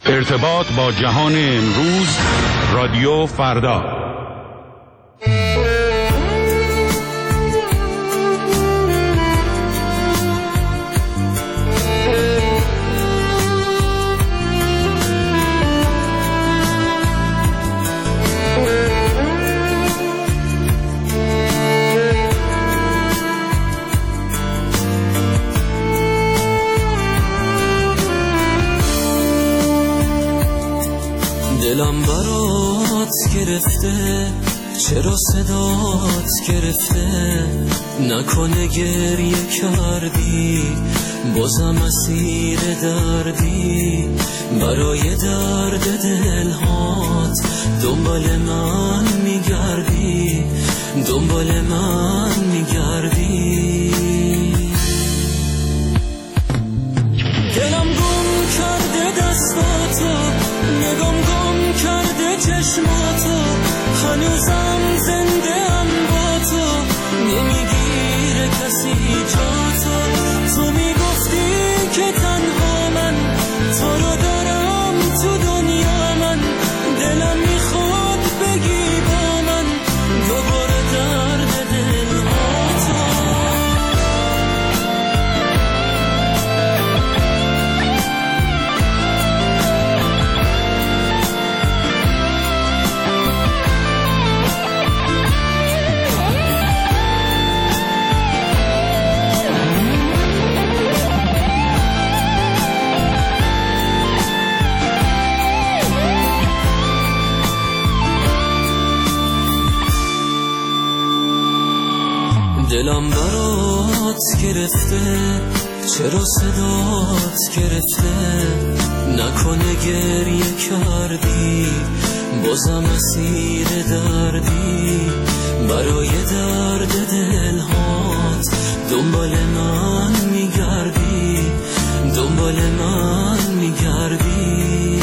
ارتباط با جهان امروز، رادیو فردا. دلم برات گرفته، چرا صدات گرفته؟ نکنه گریه کردی، بازم اسیر دردی. برای درد دلهات دنبال من میگردی، دنبال من میگردی. دلم گم کرده دستاتو، نگام گم کرده چشماتو، هنوزم زنده ام با تو، نمیگیره کسی جاتو. تو میگفتی که تنها من تو رو دارم تو دنیا، من دلم میخواد بگی با من دوباره درد دلهاتو. دلم برات گرفته، چرا صدات گرفته؟ نکنه گریه کردی، بازم اسیر دردی. برای درد دلهات دنبال من میگردی، دنبال من میگردی.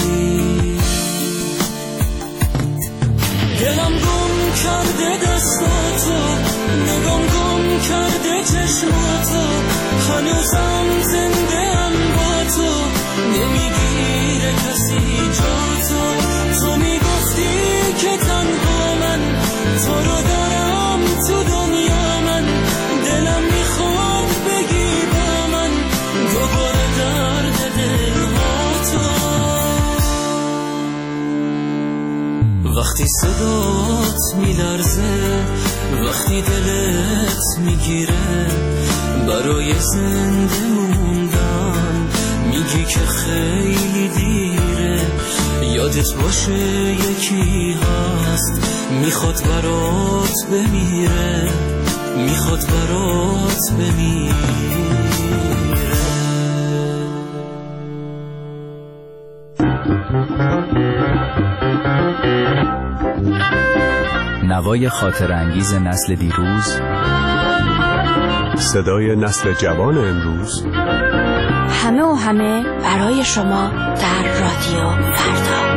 دلم گم کرده دستاتو، نگام گم کرده چشماتو، هنوزم زنده ام با تو، نمیگیره کسی جاتو. تو میگفتی که تنها من تو رو دارم تو دنیا، من دلم میخواد بگی با من دوباره درد دلهاتو. وقتی صدات میلرزه، وقتی دلت میگیره، برای زنده موندن میگی که خیلی دیره. یادت باشه یکی هست میخواد برات بمیره، میخواد برات بمیره. نوای خاطر انگیز نسل دیروز، صدای نسل جوان امروز، همه و همه برای شما در رادیو فردا.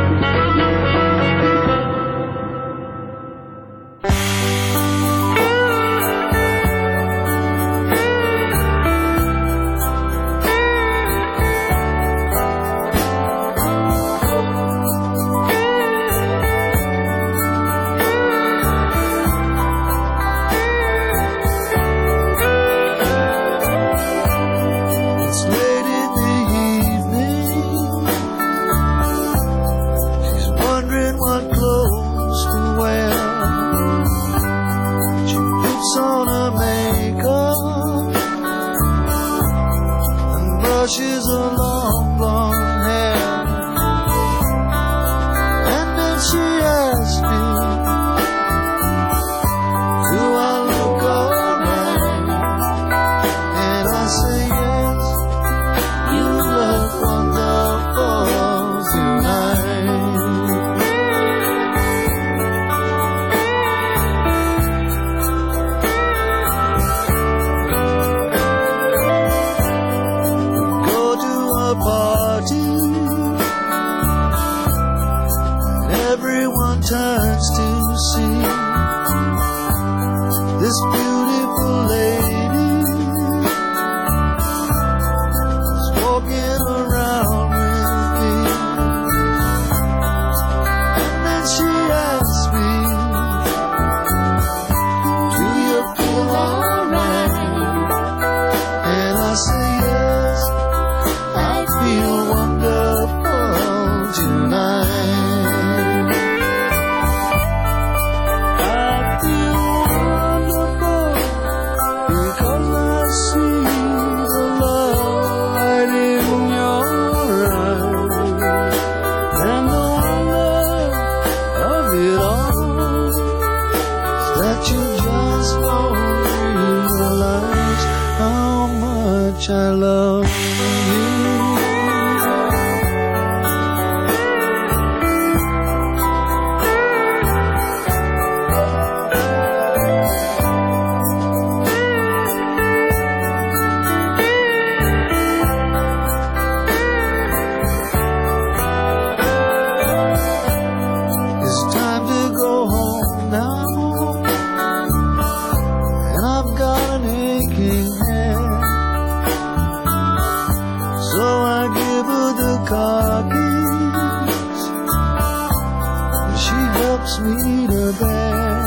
car keys, and she helps me eat her bed.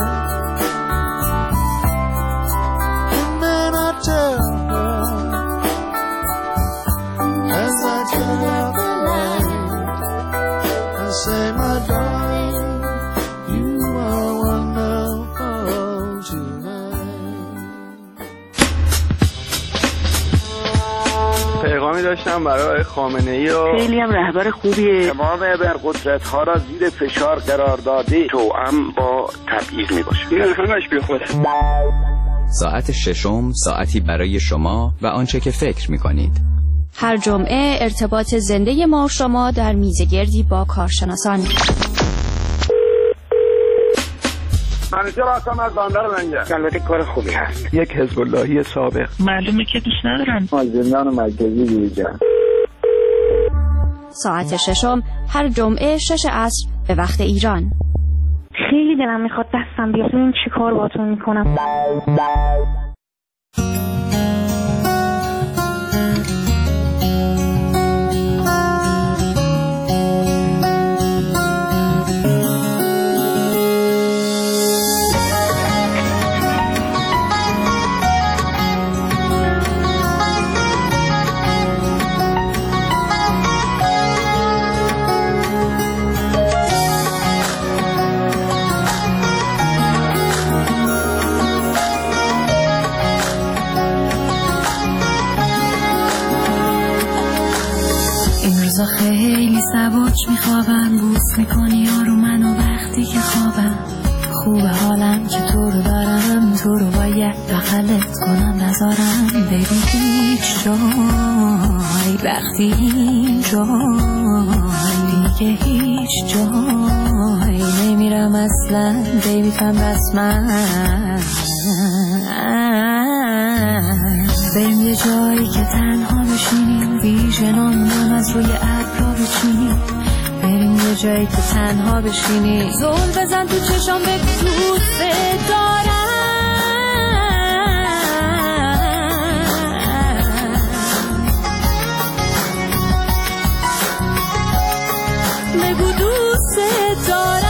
And then I tell her, as I turn out the light, I say, my darling, you are wonderful tonight. پیغامی داشتم برای خامنه‌ای و خیلی هم رهبر خوبیه. تمام ابرقدرت‌ها را زیر فشار قرار داده، توأم با تبعیض میباشه. این همش بیخوده. ساعت ششم، ساعتی برای شما و آنچه که فکر می‌کنید. هر جمعه ارتباط زنده ما و شما در میزگردی با کارشناسان. منیجر هستم از بندر لنگر. البته کار خوبی هست. یک حزب اللهی سابق. معلومه که دوست ندارم. زندان مرکزی بیرجان. ساعت ششم هر جمعه 6 عصر به وقت ایران. خیلی دلم میخواد دستم بیاد ببین چی کار باهاتون میکنم. خیلی سبک میخوابم، بوس میکنی یارو منو وقتی که خوابم. خوبه حالم که تو رو دارم، تو رو باید بغلت کنم نذارم بیبی هیچ جای، وقتی این جای دیگه هیچ جای نمیرم اصلا بیبی تم رسمن. بریم یه جایی که تنها بشینیم، ویژنامونم از روی ابرا بچینیم. بریم یه جایی که تنها بشینیم، زل بزن تو چشام بگو دوست دارم. بگو دوست دارم.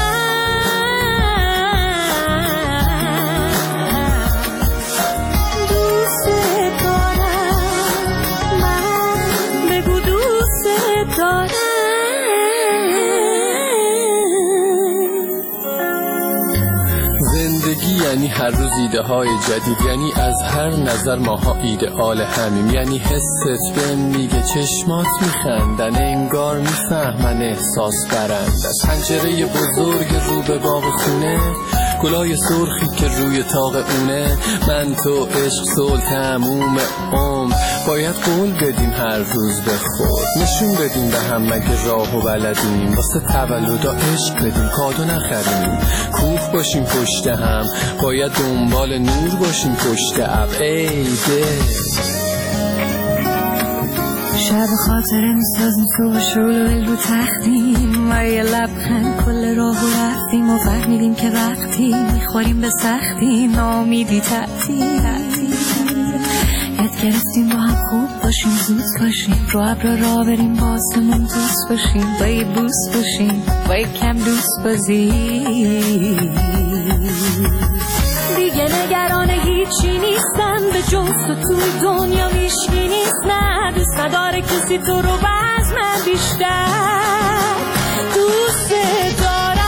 یعنی هر روز ایده های جدید، یعنی از هر نظر ماها ایدئال همیم، یعنی حست بهم میگه چشمات میخندن، انگار میفهمن احساس برند. از پنجره بزرگ رو به باغ خونه، گلای سرخی که روی طاق اونه، من تو عشق صلح تموم عمر، باید قول بدیم هر روز به خود، نشون بدیم به هم مگه راهو بلدیم، واسه تولدا عشق بدیم کادو نخریم، کوه باشیم پشت هم، باید دنبال نور باشیم پشت اب. ای دل شب خاطره میسازیم تو با شعله رو تختیم و یه لبخند کل راهو رفتیم و فهمیدیم که وقتی میخوریم به سختی نامیدی تعطیل. یاد گرفتیم با هم خوب باشیم، زود باشیم، رو ابرا راه بریم، باسمون دوست باشیم، با یه بوس باشیم، با یه کم دوست بازی. دیگه نگران هیچی نیستم، به جز تو توی دنیا هیچکی نیست. نه دوست نداره کسی تو رو باز من بیشتر دوست دارم.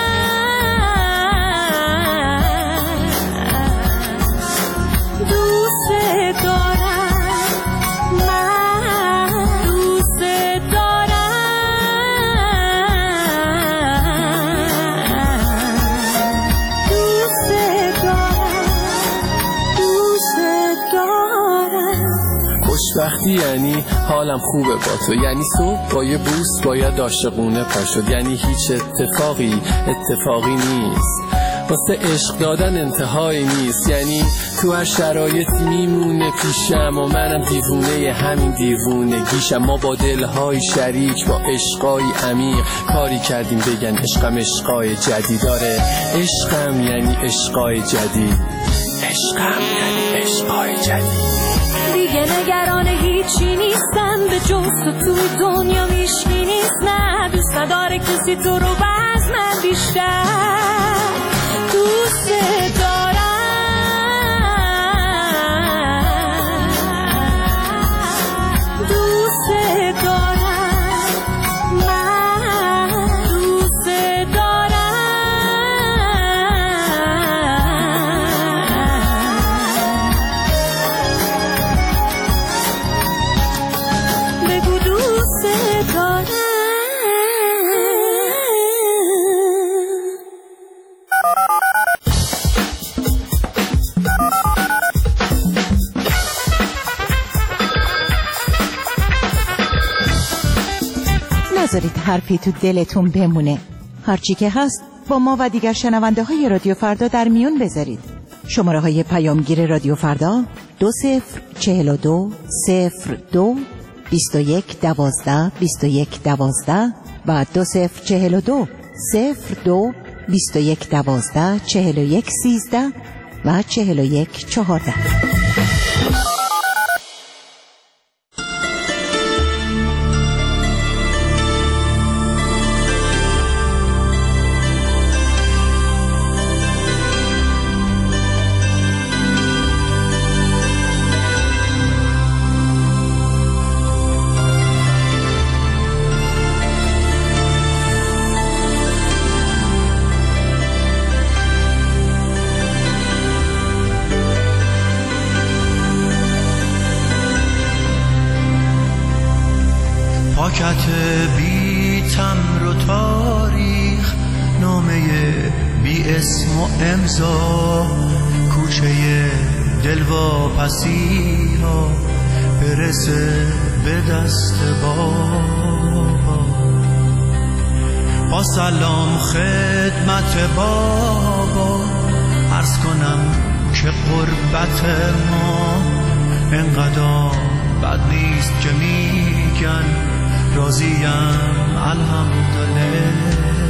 دوست دارم، من دوست دارم. دوست دارم، دوست دارم. خوشبختی یعنی حالم خوبه با تو، یعنی صبح با یه بوس باید عاشقونه پا شد، یعنی هیچ اتفاقی نیست، واسه عشق دادن انتهایی نیست، یعنی تو هر شرایطی میمونه پیشم و منم دیوونه همین دیوونگیشم. ما با دلهای شریک با عشقای عمیق کاری کردیم بگن عشقم عشقای جدید داره. عشقم یعنی عشقای جدید، عشقم یعنی عشقای جدید. دیگه نگران هیچی نیستم، به جز تو توی دنیا هیچکی نداره کسی تو رو از من بیشتر دوست دارم دوست دارم من دوست دارم بگو دوست دارم نذارید حرفی تو دلتون بمونه. هرچی که هست با ما و دیگر شنونده های رادیو فردا در میون بذارید. شماره های پیامگیر رادیو فردا 2042 02 21 12 21 12 و 2042 02 21 12 41 13 و 41 14. پاکت بی تمر و تاریخ، نامه بی اسم و امضا، کوچه دلواپسی ها برسه به دست بابا. با سلام خدمت بابا عرض کنم که قربت ما انقدر بد نیست که میگن راضیم الحمدلله.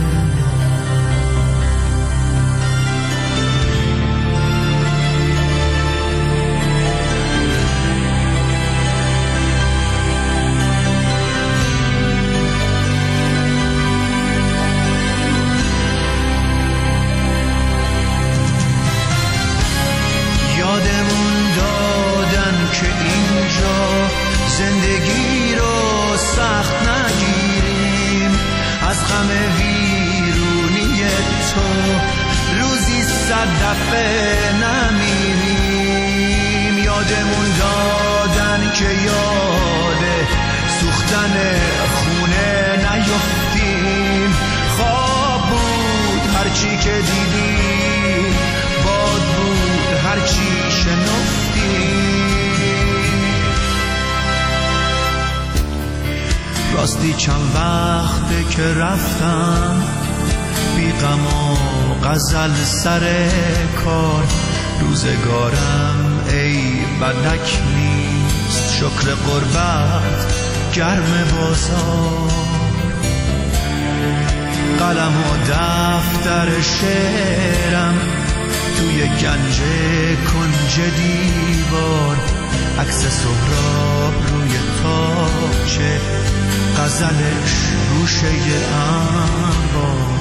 یادمون دادن که اینجا زندگی رو سخت نگیریم، از غم ویرونی تو روزی 100 دفعه نمیریم. یادمون دادن که یاد سوختن خونه نیفتیم، خواب بود هرچی که دیدیم، باد بود هرچی شنفتیم. راستی چند وقته که رفتم بی غم و غزل سر کار، روزگارم ای بدک نیست، شکر قربت گرم بازار. قلم و دفتر شعرم توی گنج کنج دیوار، عکس سهراب روی تاقچه، غزلش روشه انبار.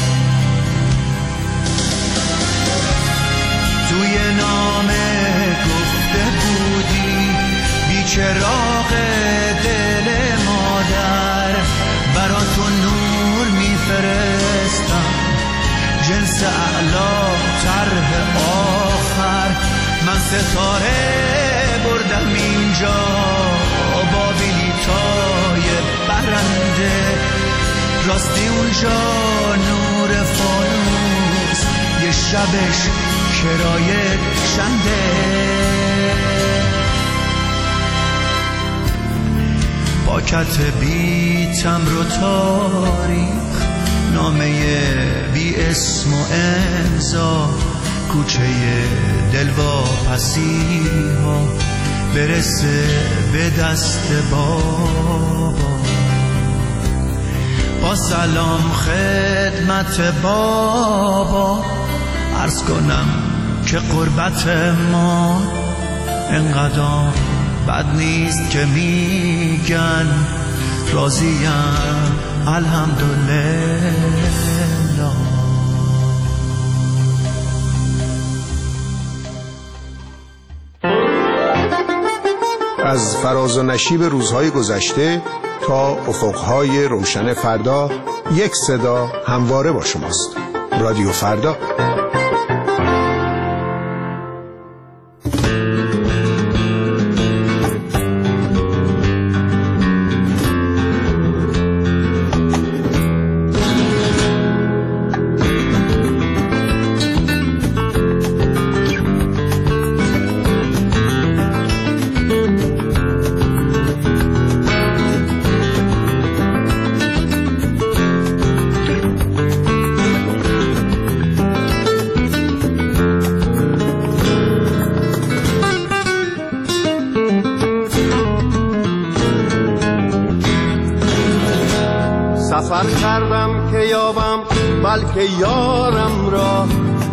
توی نامه گفته بودی بیچراغ دل مادر، برا تو نور میفرستم جنس اعلا طرح آخر. من ستاره بردم اینجا با بلیطای برنده، راستی اونجا نور فانوس یه شبش کرایه شنده. پاکت بی تمر و تاریخ، نامه بی اسم و امضا، کوچه دلواپسی ها برسه به دست بابا. با سلام خدمت بابا عرض کنم که قربت ما انقدر بد نیست که میگن راضیم الحمدلله. از فراز و نشیب روزهای گذشته تا افقهای روشن فردا، یک صدا همواره با شماست. رادیو فردا. سفر کردم که یابم بلکه یارم را،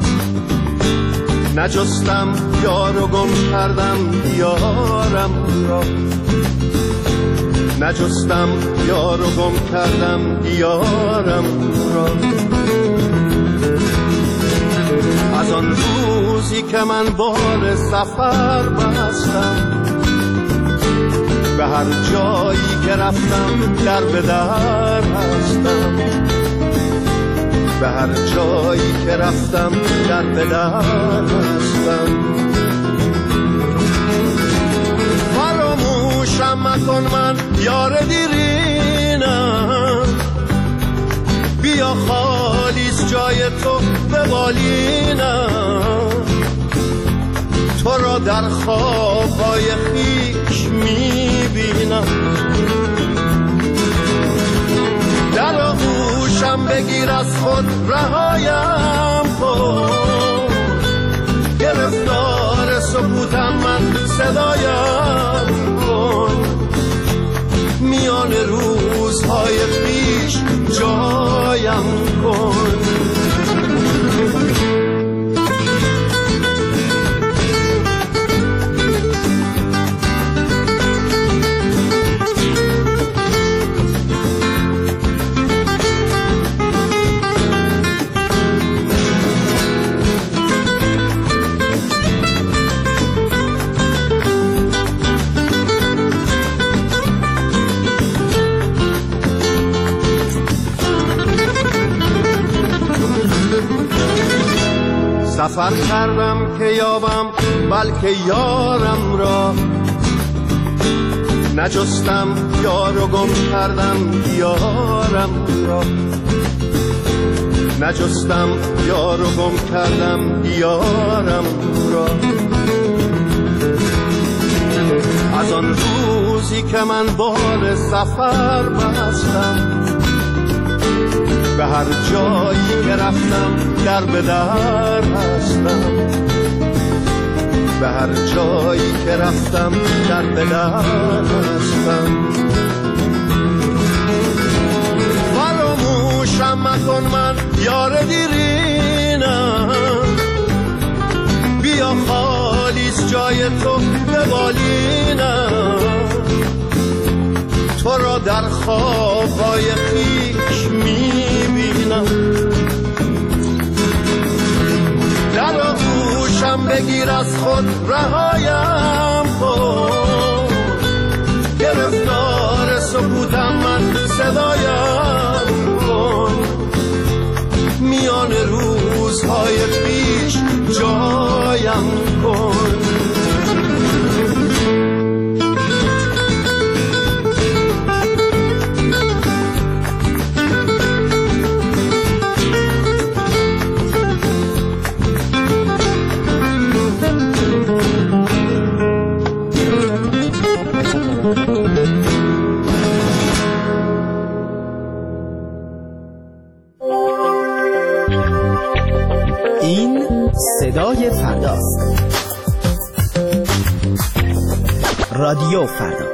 نجستم یار و گم کردم یارم را، نجستم یار و گم کردم یارم را. از آن روزی که من بال سفر بستم، به هر جایی که رفتم در به در هستم، به هر جایی که رفتم در به در هستم. فراموشم مکن من یار دیرینم، بیا خالیست جای تو به بالینم، تو را در خوابهای خویش میبینم. در آغوشم بگیر از خود رهایم کن، گرفتار سکوتم من صدایم کن، میان روزهای پیش جایم کن. سفر کردم که یابم بلکه یارم را، نجستم یار و گم کردم یارم را، نجستم یار و گم کردم یارم را. از آن روزی که من بال سفر بستم، به هر جایی که رفتم در به در هستم، به هر جایی که رفتم در به در هستم. فراموشم مکن من یار دیرینم، بیا خالیست جای تو به بالینم، تو را در خوابهای خویش میبینم. در آغوشم بگیر از خود رهایم کن، گرفتار سکوتم من صدایم کن، میان روزهای پیش جایم کن. این صدای فرداست. رادیو فردا.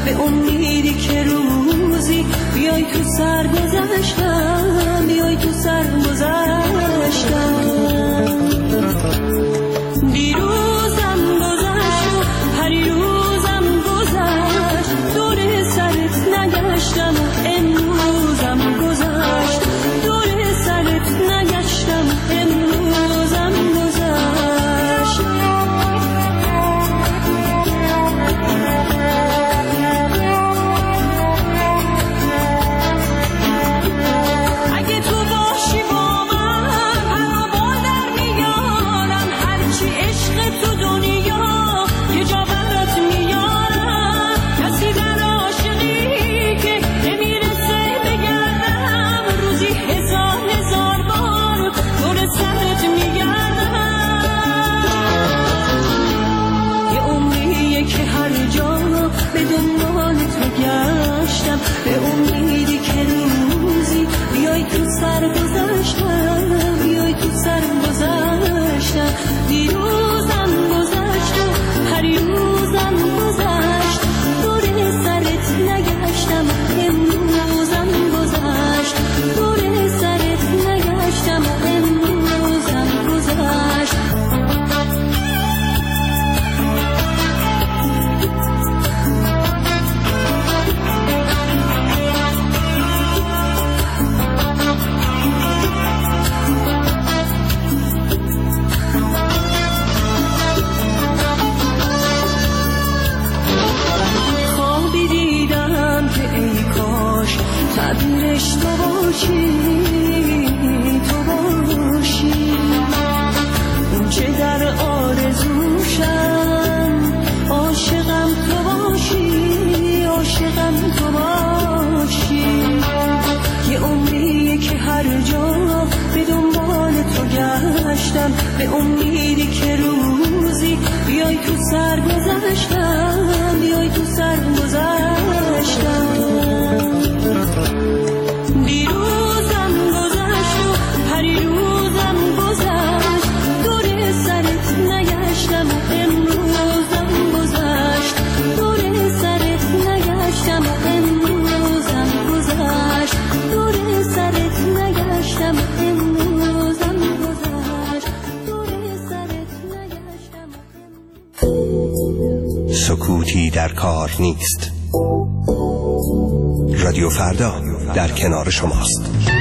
به امیدی که روزی بیای تو سر گذشتم، بیای تو سر گذشتم. دیروزم گذشت و پریروزم گذشت، دور سرت نگشتم و امروزم گذشت، دور سرت نگشتم امروزم گذشت. اگه تو باشی با من همه با در میارم، هرچی عشق تو دنیا یه جا برات میارم. کسی در عاشقی که نمیرسه بگردم، روزی هزار هزار بار دور سرت میگردم. یه عمریه که هر جا به دنبال تو گشتم، به امیدی که روزی بیای تو سر گذشتم، بیای تو سر گذشتم. دیروزم گذشت و پریروزم گذشت، دور سرت نگشتم امروزم گذشت، دور سرت نگشتم امروزم گذشت. خوابی دیدم که ای کاش تعبیرش تو باشی، تو باشی. اون چه در آرزوشم عاشقم تو باشی، عاشقم تو باشی. یه عمریه که هر جا به دنبال تو گشتم، به امیدی که روزی بیای تو سر گذشتم، بیای تو سر گذشتم. دیروزم گذشت و پریروزم گذشت، دور سرت نگشتم امروزم گذشت، دور سرت نگشتم امروزم گذشت، دور سرت نگشتم امروزم گذشت، دور سرت نگشتم. سکوتی در کار نیست. رادیو فردا در کنار شماست.